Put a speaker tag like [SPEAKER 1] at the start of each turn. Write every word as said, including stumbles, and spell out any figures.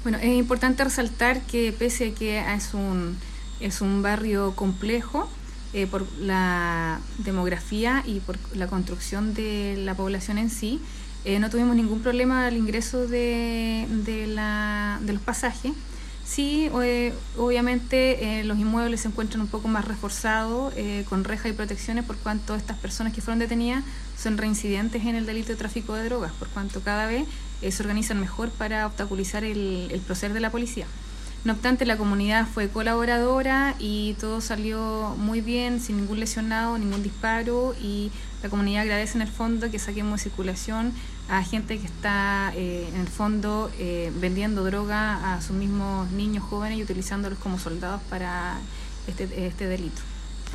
[SPEAKER 1] Bueno, es importante resaltar que pese a que es un, es un barrio complejo, eh, por la demografía y por la construcción de la población en sí, eh, no tuvimos ningún problema al ingreso de, de, la, de los pasajes. Sí, eh, obviamente eh, los inmuebles se encuentran un poco más reforzados, eh, con rejas y protecciones, por cuanto estas personas que fueron detenidas son reincidentes en el delito de tráfico de drogas, por cuanto cada vez eh, se organizan mejor para obstaculizar el, el proceder de la policía. No obstante, la comunidad fue colaboradora y todo salió muy bien, sin ningún lesionado, ningún disparo, y la comunidad agradece en el fondo que saquemos de circulación a gente que está eh, en el fondo eh, vendiendo droga a sus mismos niños jóvenes y utilizándolos como soldados para este, este delito.